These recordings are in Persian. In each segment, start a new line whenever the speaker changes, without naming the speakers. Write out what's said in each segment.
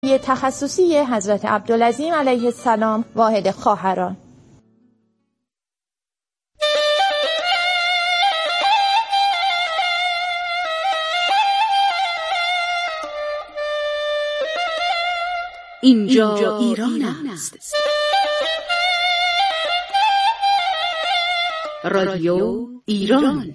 تخصصی حضرت عبدالعظیم علیه السلام واحد خواهران.
اینجا ایران است. رادیو ایران.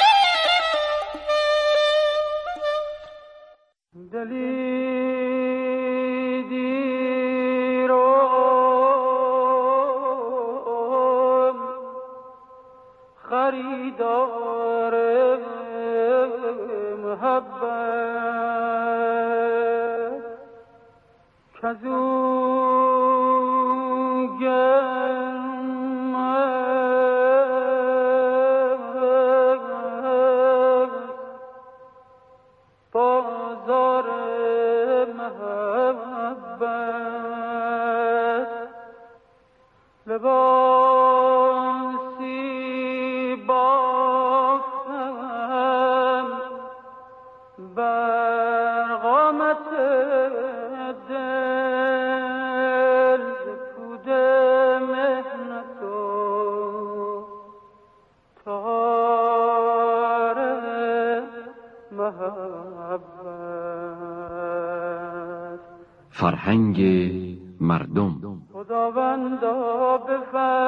خریدار محبت کزو بازار محبت لباسی بافتم بر قامت دل پود مهنت و تار محبت.
فرهنگ مردم.
خداوندا به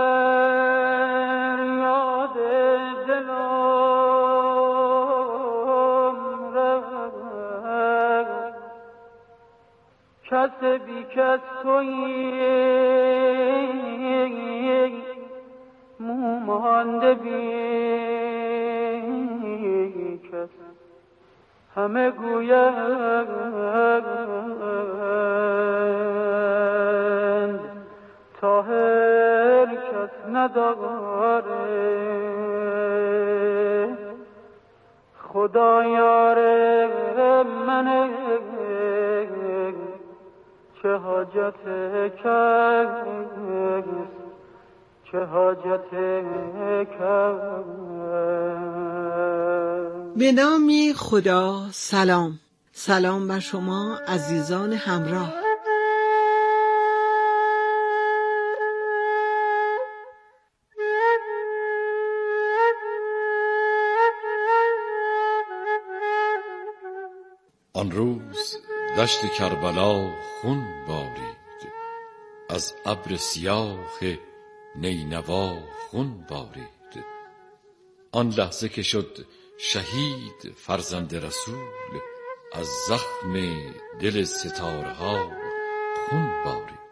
فریاد دلم رفت، کس بی کس تویی، مومانده بی کس، همه گویند طاهر کس نداره، خدا یار منه، چه حاجت کس، چه حاجت کس.
به نام خدا. سلام بر شما عزیزان همراه.
آن روز دشت کربلا خون بارید، از ابر سیاه نینوا خون بارید. آن لحظه که شد شهید فرزند رسول، از زخم دل ستارها خون بارید.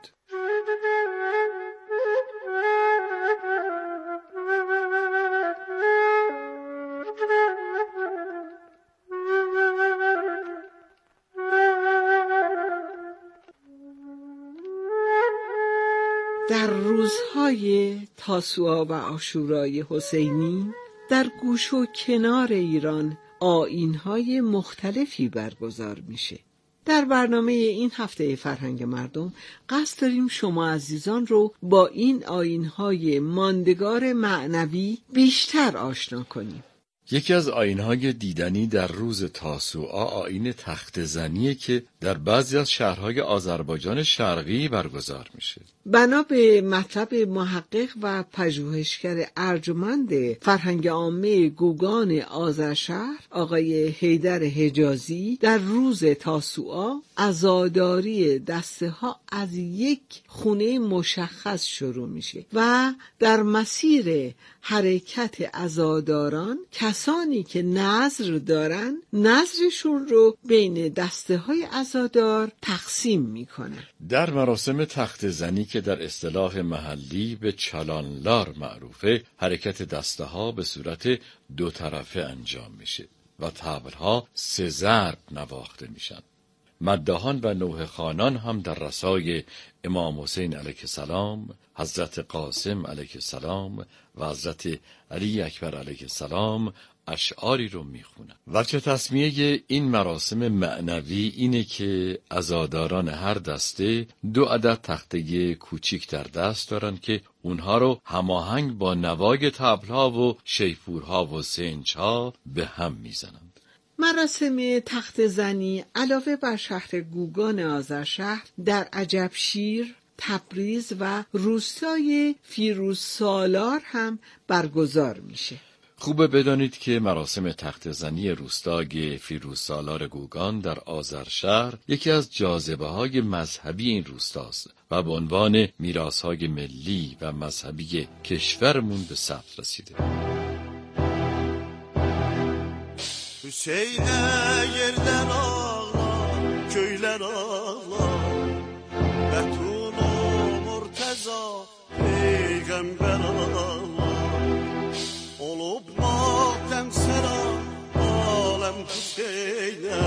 در روزهای تاسوعا و عاشورای حسینی در گوش و کنار ایران آیین‌های مختلفی برگزار میشه. در برنامه این هفته فرهنگ مردم قصد داریم شما عزیزان رو با این آیین‌های ماندگار معنوی بیشتر آشنا کنیم.
یکی از آیین‌های دیدنی در روز تاسوعا آیین تخت زنیه که در بعضی از شهرهای آذربایجان شرقی برگزار میشه.
بنا به مطلب محقق و پژوهشگر ارجمند فرهنگ عامه گوگان آذرشهر آقای حیدر حجازی، در روز تاسوعا عزاداری دسته ها از یک خونه مشخص شروع میشه و در مسیر حرکت عزاداران کسانی که نذر دارن نذرشون رو بین دسته های عزادار تقسیم میکنن.
در مراسم تخت زنی که در اصطلاح محلی به چالانلار معروفه، حرکت دسته ها به صورت دو طرفه انجام میشه و طبلها 3 ضرب نواخته میشن. مداحان و نوحه خوانان هم در رسای امام حسین علیه السلام، حضرت قاسم علیه السلام و حضرت علی اکبر علیه السلام اشعاری رو میخونن. وجه تسمیه این مراسم معنوی اینه که عزاداران هر دسته 2 عدد تخته کوچیک در دست دارن که اونها رو هماهنگ با نوای طبل‌ها و شیپورها و سنج‌ها به هم میزنند.
مراسم تخت زنی علاوه بر شهر گوگان آذرشهر در عجبشیر، تبریز و روستای فیروزسالار هم برگزار میشه.
خوبه بدانید که مراسم تخت زنی روستای فیروزسالار گوگان در آذرشهر یکی از جاذبه‌های مذهبی این روستاست و به عنوان میراث‌های ملی و مذهبی کشورمون به ثبت رسیده.
Hüseyin yerden ağlar, köyler ağlar, Betulu Murteza peygamber ağlar, olup matem seram alem Hüseyin'e,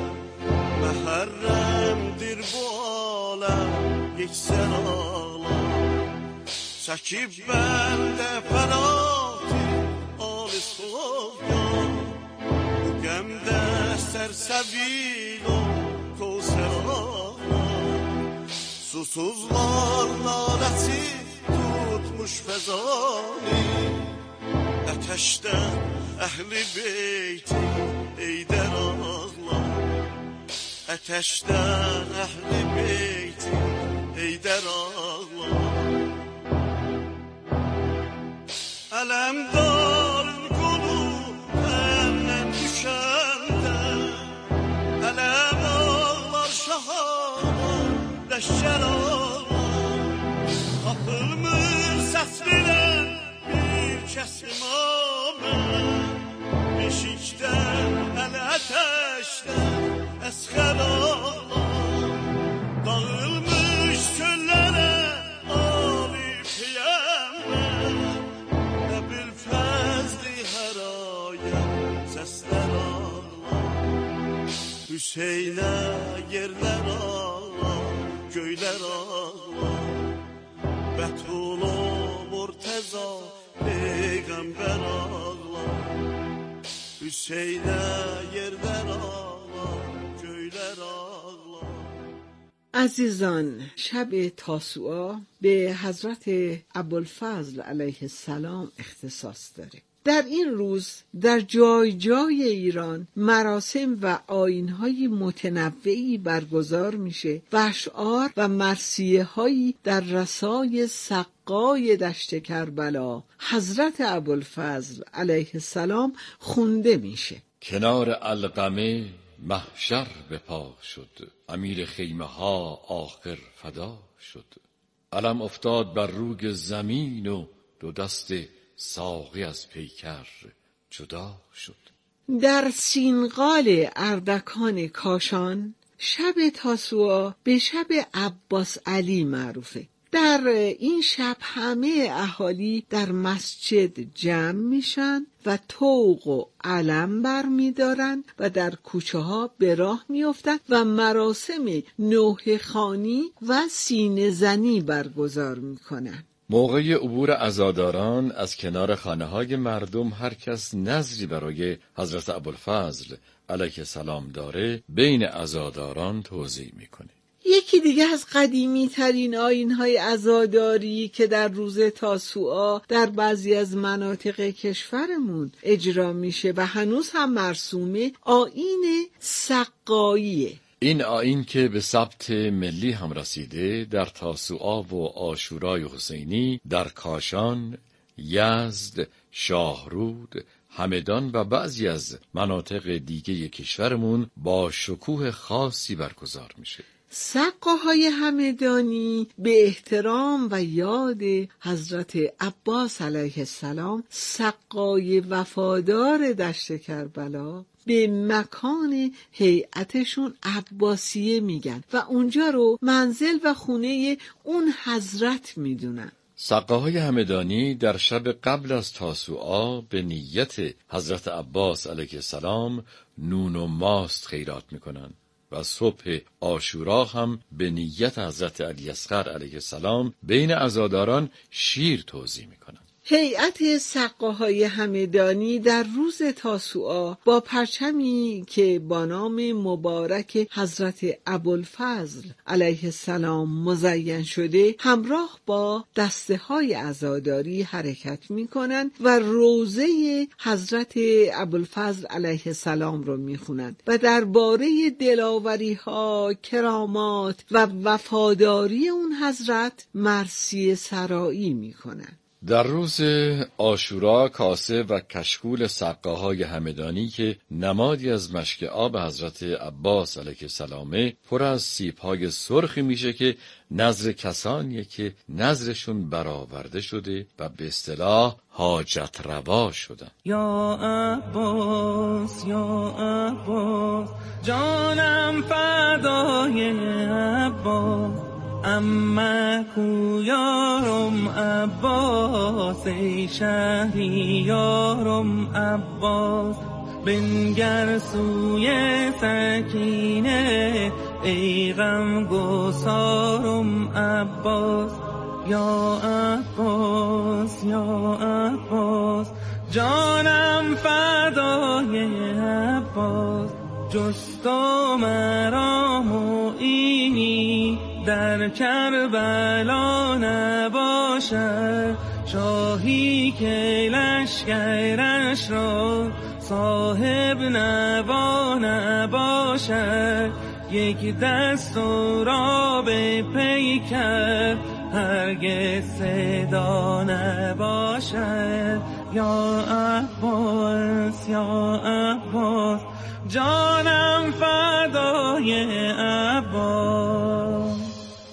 Meherremdir bu alem geçsen ağlar, çekip bende ferati al-i Sofyan, Gemde sersebil o Kevser ağlar, susuzlar nalesi tutmuş fezani, Ateşten ehli beyti eyder ağlar, Ateşten ehli beyti eyder ağlar. Alemdarın kulu benden düşende, Elem ağlar şahana leşşer ağlar, Kapılmış seslilen bir kesim amen, Beşikten el ateşten esher ağlar, Dağılmış çöllere Ali peyember, Nebil fezli her ayet sesler ağlar, Hüseyin'e yerler ağlar, köyler ağlar, Betulu Murteza peygamber ağlar, Hüseyin'e yerler ağlar, köyler ağlar.
عزیزان، شب تاسوعا به حضرت ابوالفضل علیه السلام اختصاص داره. در این روز در جای جای ایران مراسم و آیین‌های متنوعی برگزار میشه و اشعار و مرثیه‌هایی در رسای سقای دشت کربلا حضرت ابوالفضل علیه السلام خونده میشه.
کنار علقمه محشر به پا شد، امیر خیمه ها آخر فدا شد، علم افتاد بر روی زمین و دو دست ساقی از پیکر جدا شد.
در سینغال اردکان کاشان شب تاسوعا به شب عباس علی معروفه. در این شب همه اهالی در مسجد جمع میشن و طوق و علم بر میدارن و در کوچه ها به راه میافتن و مراسم نوحه خوانی و سینه زنی برگزار میکنن.
موقع عبور عزاداران از کنار خانه‌های مردم هر کس نذری برای حضرت ابوالفضل علیه السلام داره بین عزاداران توزیع میکنه.
یکی دیگه از قدیمی ترین آیین‌های عزاداری که در روز تاسوعا در بعضی از مناطق کشورمون اجرا میشه و هنوز هم مرسومه، آیین سقاییه.
این آیین که به ثبت ملی هم رسیده در تاسوعا و عاشورای حسینی در کاشان، یزد، شاهرود، همدان و بعضی از مناطق دیگه کشورمون با شکوه خاصی برگزار میشه.
سقاهای همدانی به احترام و یاد حضرت عباس علیه السلام، سقای وفادار دشت کربلا، به مکان هیئتشون عباسیه میگن و اونجا رو منزل و خونه اون حضرت میدونن.
سقاهای همدانی در شب قبل از تاسوعا به نیت حضرت عباس علیه السلام نون و ماست خیرات میکنن و صبح عاشورا هم به نیت حضرت علی اصغر علیه السلام بین عزاداران شیر توزیع میکنن.
هیئت سقاهای همدانی در روز تاسوعا با پرچمی که با نام مبارک حضرت ابوالفضل علیه السلام مزین شده همراه با دسته های عزاداری حرکت می کنند و روضه حضرت ابوالفضل علیه السلام رو می خونند و درباره دلاوری ها، کرامات و وفاداری اون حضرت مرثیه سرایی می کنند.
در روز عاشورا کاسه و کشکول سقاهای همدانی که نمادی از مشک آب حضرت عباس علیه السلام پر از سیب‌های سرخی میشه که نذر کسانیه که نذرشون برآورده شده و به اصطلاح حاجت روا شدن.
یا عباس جانم فدای عباس، اما کو یارم عباس، ای شهری یارم عباس، بنگر سوی سکینه، ای غم گسارم عباس. یا عباس جانم فدای عباس، جستو مرا معینی در کربلا نباشد، شاهی که لشکرش را صاحب نوا نباشد، یک دست را به پیکر هرگز صدا نباشد. یا عباس جانم فدای عباس.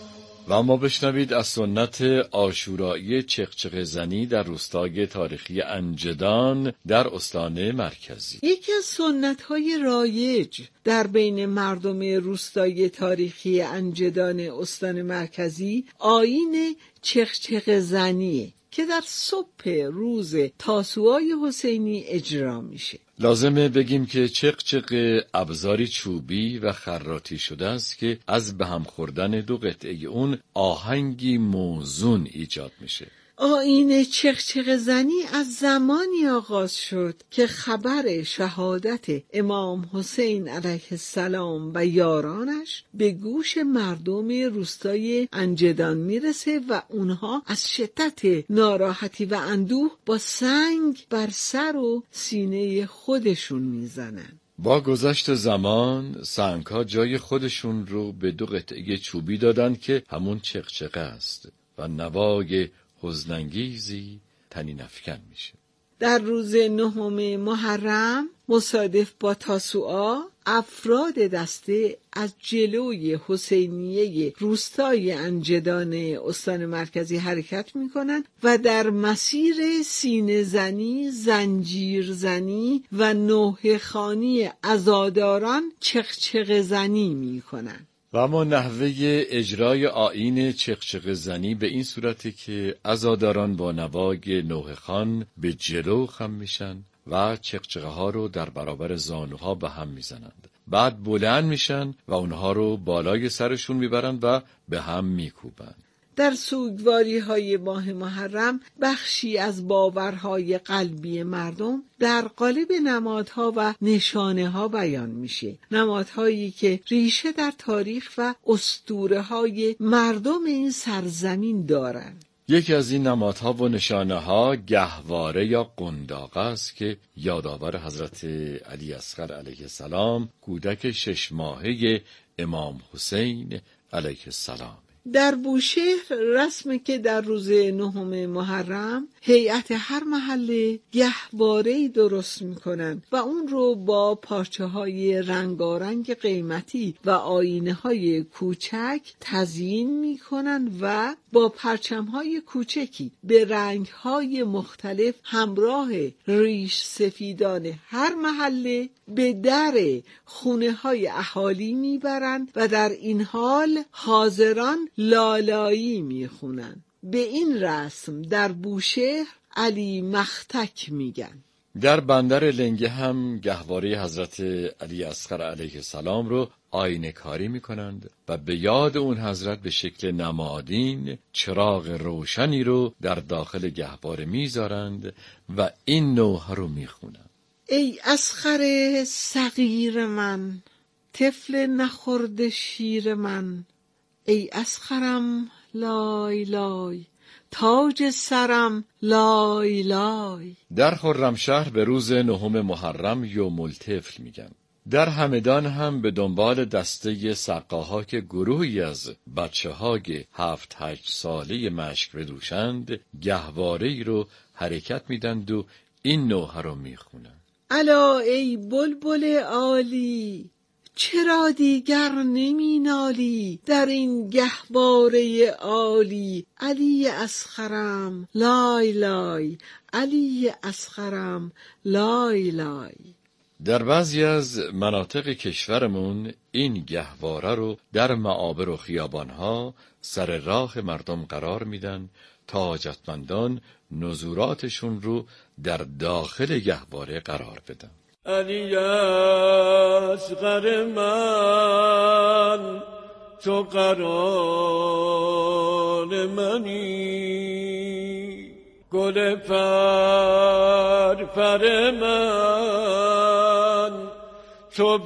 و اما بشنوید از سنت عاشورایی چغچغه زنی در روستای تاریخی انجدان در استان مرکزی.
یکی از سنت‌های رایج در بین مردم روستای تاریخی انجدان استان مرکزی آیین چغچغه زنیه که در صبح روز تاسوعای حسینی اجرا میشه.
لازمه بگیم که چغچغه ابزاری چوبی و خراطی شده است که از به هم خوردن دو قطعه اون آهنگی موزون ایجاد میشه.
آیین چغچغه زنی از زمانی آغاز شد که خبر شهادت امام حسین علیه السلام و یارانش به گوش مردم روستای انجدان میرسه و اونها از شدت ناراحتی و اندوه با سنگ بر سر و سینه خودشون میزنن.
با گذشت زمان سنگ‌ها جای خودشون رو به دو قطعه چوبی دادن که همون چغچغه است و نوای حزن‌انگیزی طنین افکن میشه.
در روز 9 محرم مصادف با تاسوعا افراد دسته از جلوی حسینیه روستای انجدان استان مرکزی حرکت میکنند و در مسیر سینه زنی، زنجیر زنی و نوحه خوانی عزاداران چغچغه زنی میکنند.
و اما نحوه اجرای آیین چغچغه زنی به این صورته که عزاداران با نوای نوحه خوان به جلو خم میشن و چغچغه ها رو در برابر زانوها به هم میزنند. بعد بلند میشن و اونها رو بالای سرشون میبرند و به هم میکوبند.
در سوگواری های ماه محرم بخشی از باورهای قلبی مردم در قالب نمادها و نشانه ها بیان میشه. نمادهایی که ریشه در تاریخ و اسطوره های مردم این سرزمین دارند.
یکی از این نمادها و نشانه ها گهواره یا قنداق است که یادآور حضرت علی اصغر علیه السلام، کودک 6 ماهه امام حسین علیه السلام.
در بوشهر رسمه که در روز 9 محرم هیئت هر محله گهواره‌ای درست میکنن و اون رو با پارچه‌های رنگارنگ قیمتی و آیینه‌های کوچک تزیین میکنن و با پرچم‌های کوچکی به رنگ‌های مختلف همراه ریش سفیدان هر محله به در خونه‌های اهالی میبرند و در این حال حاضران لالایی میخونن. به این رسم در بوشهر علی مختک میگن.
در بندر لنگه هم گهواره حضرت علی اصغر علیه السلام رو آینه کاری میکنند و به یاد اون حضرت به شکل نمادین چراغ روشنی رو در داخل گهواره میذارند و این نوحه رو میخونند.
ای اصغر صغیر من، طفل نخورده شیر من، ای اصغرم لای لای، تاج سرم لای لای.
در خرمشهر به روز 9 محرم یوم الطفل میگن. در همدان هم به دنبال دسته سقاها که گروهی از بچه‌های 7-8 ساله مشک بدوشند گهواره‌ای رو حرکت میدند و این نوحه رو میخونند.
الا ای بلبل عالی، چرا دیگر نمی نالی؟ در این گهواره عالی، علی اصغرم لای لای، علی اصغرم لای لای.
در بعضی از مناطق کشورمون این گهواره رو در معابر و خیابانها سر راه مردم قرار میدن تا حاجتمندان نزوراتشون رو در داخل گهواره قرار بدن.
علی اصغر من، تو قرار منی، گل پر من، تو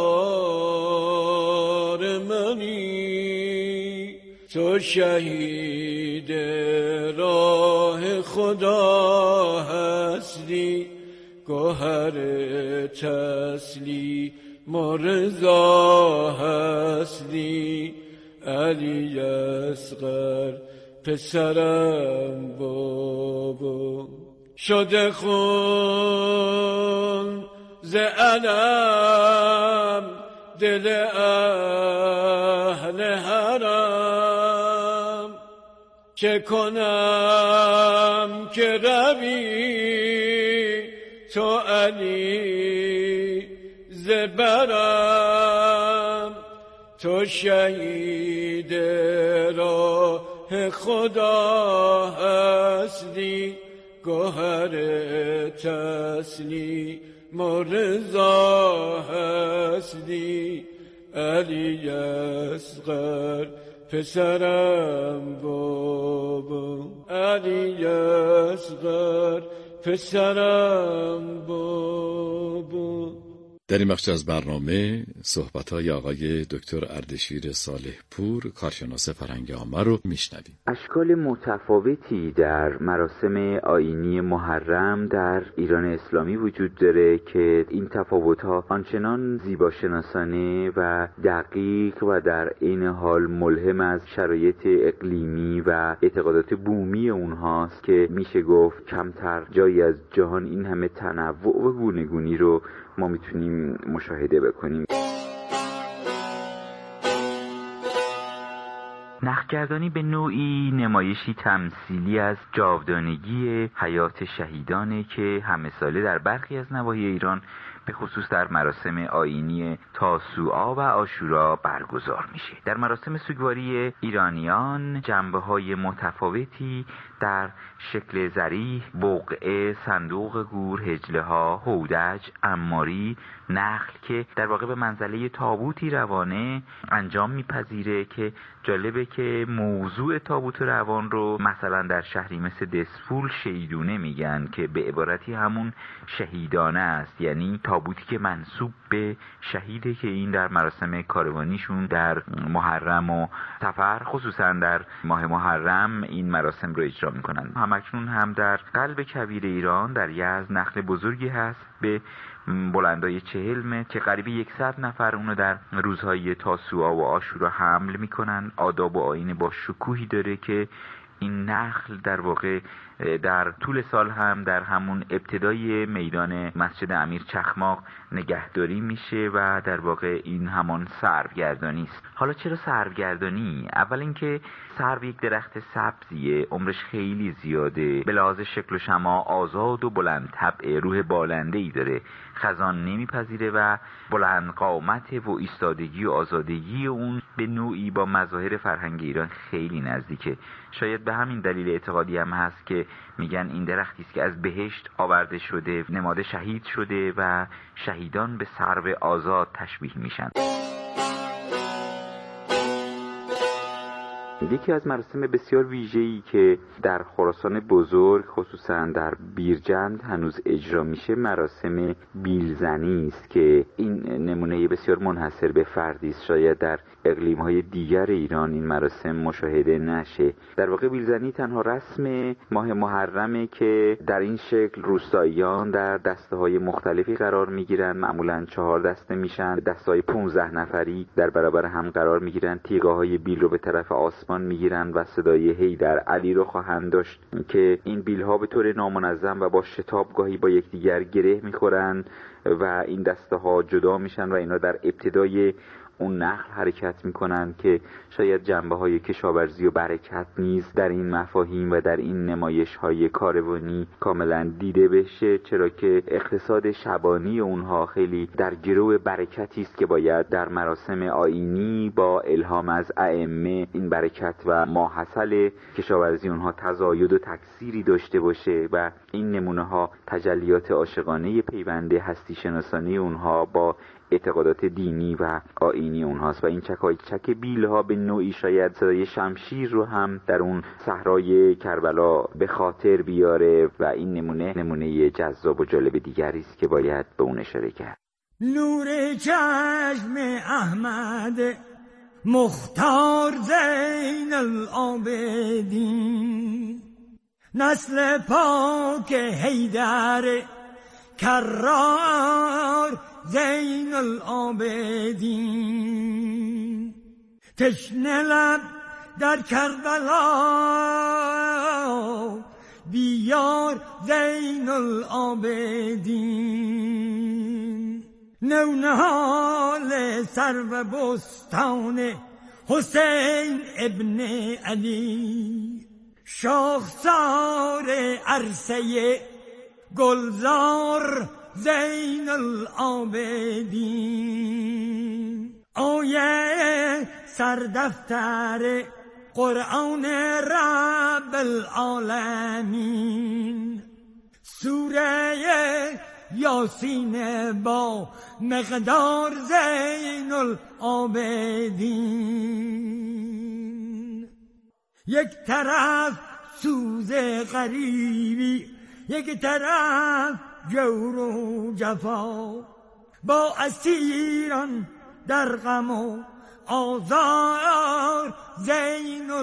بهار منی، تو شهید راه خدا هستی، گوهر تسلیم و رضا هستی. علی اصغر پسرم بابا، شده خون ز علم دل اهل حرم، چه کنم که روی تو علی زبرم، تو شهید راه خدا هستی، گوهر تسلیم و رضا هستی. علی اصغر پسرم بابا، علی اصغر پسرم بابا.
در این بخش از برنامه صحبت‌های آقای دکتر اردشیر صالح پور، کارشناس فرهنگ عامه رو میشنویم.
اشکال متفاوتی در مراسم آیینی محرم در ایران اسلامی وجود داره که این تفاوت‌ها آنچنان زیباشناسانه و دقیق و در عین حال ملهم از شرایط اقلیمی و اعتقادات بومی اونهاست که میشه گفت کمتر جایی از جهان این همه تنوع و گوناگونی رو ما میتونیم مشاهده بکنیم. نخگردانی به نوعی نمایشی تمثیلی از جاودانگی حیات شهیدانه که همه ساله در برخی از نواحی ایران به خصوص در مراسم آیینی تاسوعا و عاشورا برگزار میشه. در مراسم سوگواری ایرانیان جنبه‌های متفاوتی در شکل ذریح، بقعه، صندوق گور، هجله‌ها، هودج، عماری، نخل که در واقع به منزله تابوتی روانه انجام میپذیره که جالبه که موضوع تابوت روان رو مثلا در شهری مثل دسفول شهیدونه میگن که به عبارتی همون شهیدانه است، یعنی تابوتی که منسوب به شهیده که این در مراسم کاروانیشون در محرم و صفر خصوصا در ماه محرم این مراسم رو اجرا میکنن. همکنون هم در قلب کویر ایران در یزد نخل بزرگی هست به بلندای 40 متر که قریب 100 نفر اونو در روزهای تاسوعا و عاشورا حمل میکنن. آداب و آیین با شکوهی داره که این نخل در واقع در طول سال هم در همون ابتدای میدان مسجد امیر چخماق نگهداری میشه و در واقع این همان سروگردانی است. حالا چرا سروگردانی؟ اول اینکه سرو یک درخت سبزیه، عمرش خیلی زیاده، به لحاظ شکل و شماع آزاد و بلند طبع، روح بالنده‌ای داره، خزان نمیپذیره و بلند قامت و ایستادگی و آزادگی اون به نوعی با مظاهر فرهنگ ایران خیلی نزدیکه. شاید به همین دلیل اعتقادی هم هست که میگن این درختی است که از بهشت آورده شده، نماد شهید شده و شهیدان به سرو آزاد تشبیه میشن. یکی از مراسم بسیار ویژه‌ای که در خراسان بزرگ خصوصا در بیرجند هنوز اجرا میشه مراسم بیلزنی است که این نمونه بسیار منحصر به فردی است. شاید در اقلیم‌های دیگر ایران این مراسم مشاهده نشه. در واقع بیلزنی تنها رسم ماه محرمه که در این شکل روستاییان در دسته‌های مختلفی قرار میگیرن. معمولاً 4 دسته میشن، دسته‌های 15 نفری در برابر هم قرار میگیرن، تیغه‌های بیل رو به طرف آسمان میگیرن و صدای حیدر علی رو خواهند داشت که این بیل‌ها به طور نامنظم و با شتاب گاهی با یکدیگر گره میخورن و این دسته‌ها جدا میشن و اینا در ابتدای اون نخل حرکت میکنن که شاید جنبه‌های کشاورزی و برکت نیز در این مفاهیم و در این نمایش‌های کاروانی کاملا دیده بشه، چرا که اقتصاد شبانی اونها خیلی در گرو برکتی است که باید در مراسم آیینی با الهام از ائمه این برکت و ماحصل کشاورزی اونها تزاید و تکثیری داشته باشه و این نمونه‌ها تجلیات عاشقانه پیوند هستی شناسانه اونها با اعتقادات دینی و آیینی اونهاست و این چک بیل‌ها به نوعی شاید صدای شمشیر رو هم در اون صحرای کربلا به خاطر بیاره و این نمونه جذاب و جالب دیگری است که باید به اون اشاره کرد.
نور چشم احمد مختار زین العابدین، نسل پاک حیدر کرار زین العابدین، تشنه لب در کربلا بیار زین العابدین، نونهال سرو بستان حسین ابن علی، شاخسار عرصه گلزار زین العابدین، آیه سردفتر قرآن رب العالمین، سوره یاسین با مقدار زین العابدین، یک طرف سوز غریبی، یک طرف جور و جفا، با اسیران در غم و آزار زین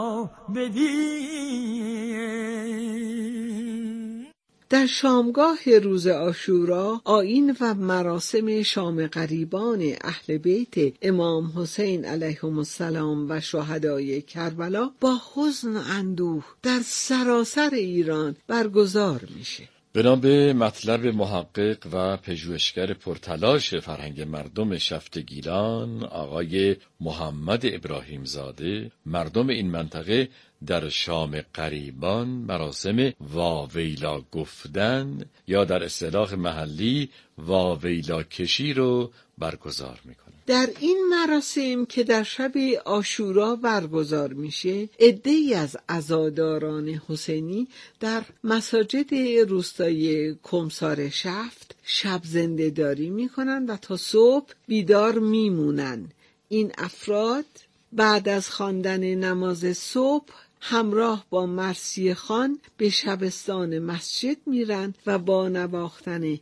العابدین.
در شامگاه روز عاشورا آیین و مراسم شام غریبان اهل بیت امام حسین علیهم السلام و شهدای کربلا با حزن و اندوه در سراسر ایران برگزار میشه.
بنا به مطلب محقق و پژوهشگر پرتلاش فرهنگ مردم شفت گیلان آقای محمد ابراهیم زاده، مردم این منطقه در شام غریبان مراسم واویلا گفتن یا در اصطلاح محلی واویلا کشی رو برگزار میکنن.
در این مراسم که در شب عاشورا برگزار میشه، عده‌ای از عزاداران حسینی در مساجد روستایی کمسار شفت شب زنده داری میکنن و تا صبح بیدار میمونن. این افراد بعد از خواندن نماز صبح همراه با مرثیه خان به شبستان مسجد میرن و با نواختن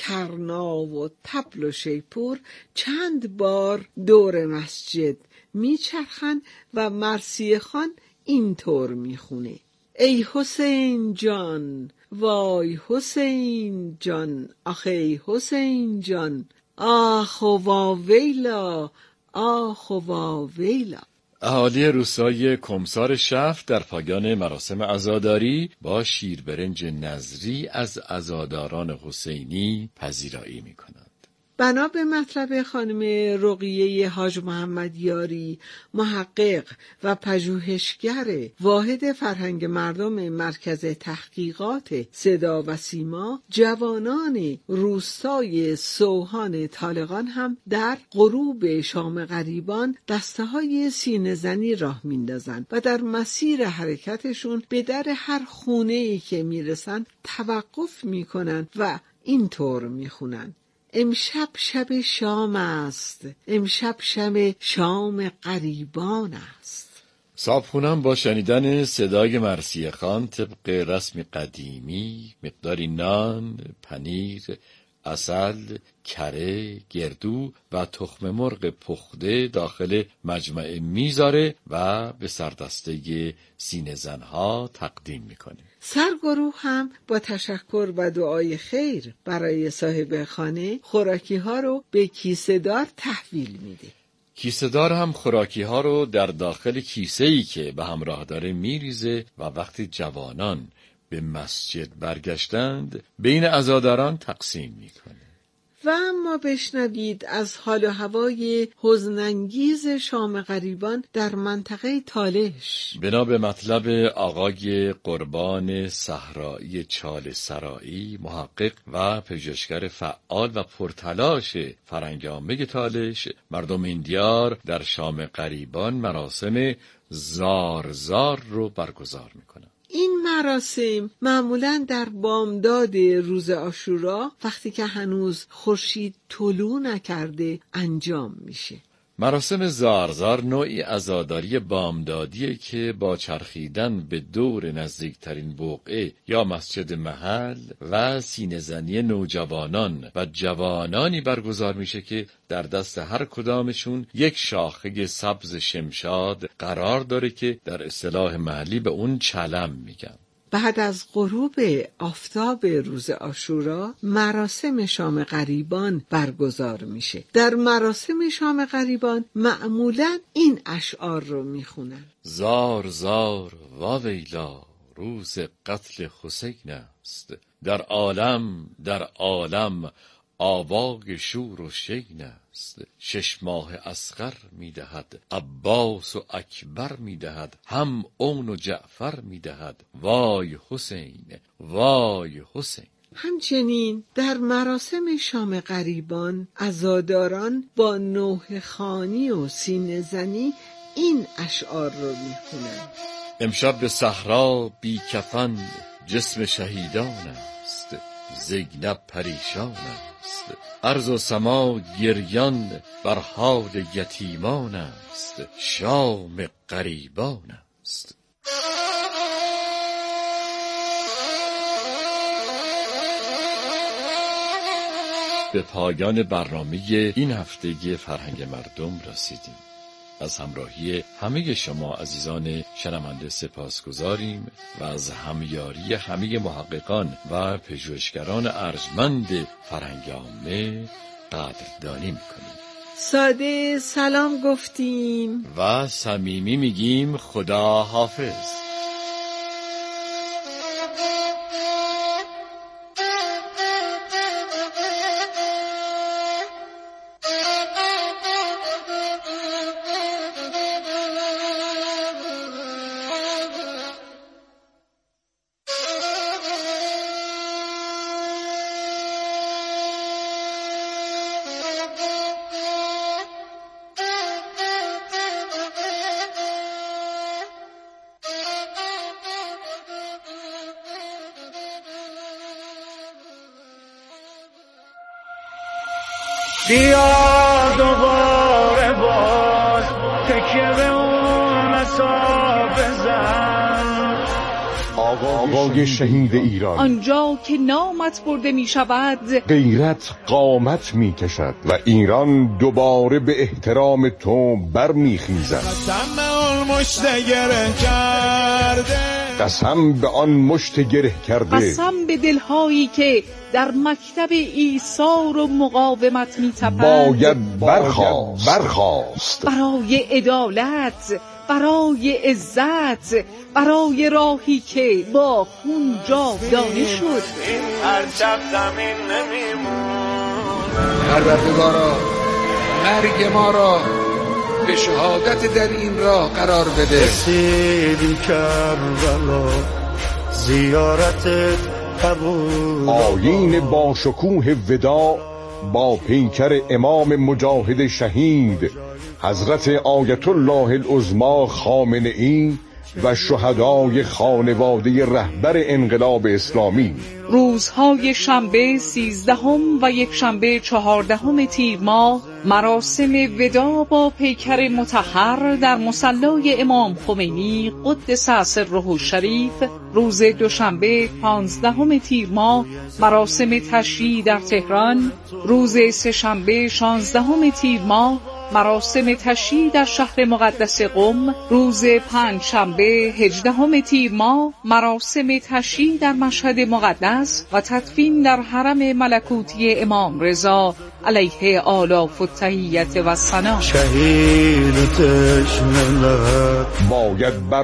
کرنا و طبل و شیپور چند بار دور مسجد میچرخن و مرثیه خان اینطور میخونه: ای حسین جان، وای حسین جان، آخی حسین جان، آخ و واویلا، آخ و واویلا.
اهالی روستای کمسار شفت در پایان مراسم عزاداری با شیربرنج نظری از عزاداران حسینی پذیرایی می‌کنند.
بنا به مطلب خانم رقیه حاج محمد یاری، محقق و پژوهشگر واحد فرهنگ مردم مرکز تحقیقات صدا و سیما، جوانان روستای سوهان طالقان هم در غروب شام غریبان دسته‌های سینه زنی راه میندازن و در مسیر حرکتشون به در هر خونه‌ای که میرسن توقف میکنن و اینطور میخونن: امشب شب شام است، امشب شب شام غریبان است.
صاحبخونم با شنیدن صدای مرثیه خان طبق رسم قدیمی مقداری نان، پنیر، عسل، کره، گردو و تخم مرغ پخته داخل مجمع میذاره و به سردسته سینه زنها تقدیم میکنه.
سرگروه هم با تشکر و دعای خیر برای صاحب خانه خوراکی ها رو به کیسه دار تحویل میده.
کیسه دار هم خوراکی ها رو در داخل کیسه‌ای که به همراه داره میریزه و وقتی جوانان به مسجد برگشتند بین عزاداران تقسیم میکنه.
و اما بشنوید از حال و هوای حزن‌انگیز شام غریبان در منطقه تالش.
بنا به مطلب آقای قربان صحرایی چال سرایی، محقق و پژوهشگر فعال و پرتلاش فرهنگ عامه تالش، مردم این دیار در شام غریبان مراسم زار رو برگزار میکنند.
این مراسم معمولاً در بامداد روز عاشورا وقتی که هنوز خورشید طلوع نکرده انجام میشه.
مراسم زارزار نوعی عزاداری بامدادیه که با چرخیدن به دور نزدیکترین بقعه یا مسجد محل و سینه زنی نوجوانان و جوانانی برگزار میشه که در دست هر کدامشون یک شاخه سبز شمشاد قرار داره که در اصطلاح محلی به اون چلم میگن.
بعد از غروب آفتاب روز عاشورا مراسم شام غریبان برگزار میشه. در مراسم شام غریبان معمولاً این اشعار رو میخونن:
زار زار واویلا روز قتل حسین است، در عالم آواگ شور و شین است. 6 ماه اصغر میدهد عباس و اکبر میدهد، هم اون و جعفر میدهد، وای حسین وای حسین.
همچنین در مراسم شام غریبان عزاداران با نوحه خوانی و سینه زنی این اشعار رو میخونن:
امشب به صحرا بی کفن جسم شهیدان است، زینب پریشان است، ارض و سما گریان بر حال یتیمان است، شام غریبان است. به پایان برنامه این هفته فرهنگ مردم رسیدیم. از همراهی همه شما عزیزان شنونده سپاسگزاریم و از همیاری همه محققان و پژوهشگران ارجمند فرهنگ عامه قدردانی میکنیم.
ساده سلام گفتیم
و صمیمی میگیم خدا حافظ.
بیا دوباره باز تکیه به اون مسا بزن،
آقای شهید ایران،
آنجا که نامت برده می شود
غیرت قامت می کشد و ایران دوباره به احترام تو بر می خیزد.
قسم به آن مشت گره کرده،
قسم به آن مشت گره کرده،
قسم به دلهایی که در مکتب ایثار و مقاومت می تپند،
باید برخاست
برای عدالت، برای عزت، برای راهی که با خون جاودانه شد.
هر شب زمین نمیمونه،
پروردگارا مرگ ما را به شهادت در این راه قرار بده.
رسیدی کربلا زیارتت قبول،
آیین با شکوه وداع با پیکر امام مجاهد شهید حضرت آیت الله العظمی خامنه‌ای و شهدای خانواده رهبر انقلاب اسلامی.
روزهای شنبه 13 و یکشنبه 14 تیر ماه مراسم وداع با پیکر مطهر در مصلی امام خمینی قدس سره الشریف. روز دوشنبه 15 تیر ماه مراسم تشییع در تهران. روز سه‌شنبه 16 تیر ماه مراسم تشییع در شهر مقدس قم. روز پنجشنبه 18 تیر ماه مراسم تشییع در مشهد مقدس و تدفین در حرم ملکوتی امام رضا علیه آلاف التحیة و الثنا.
باید بر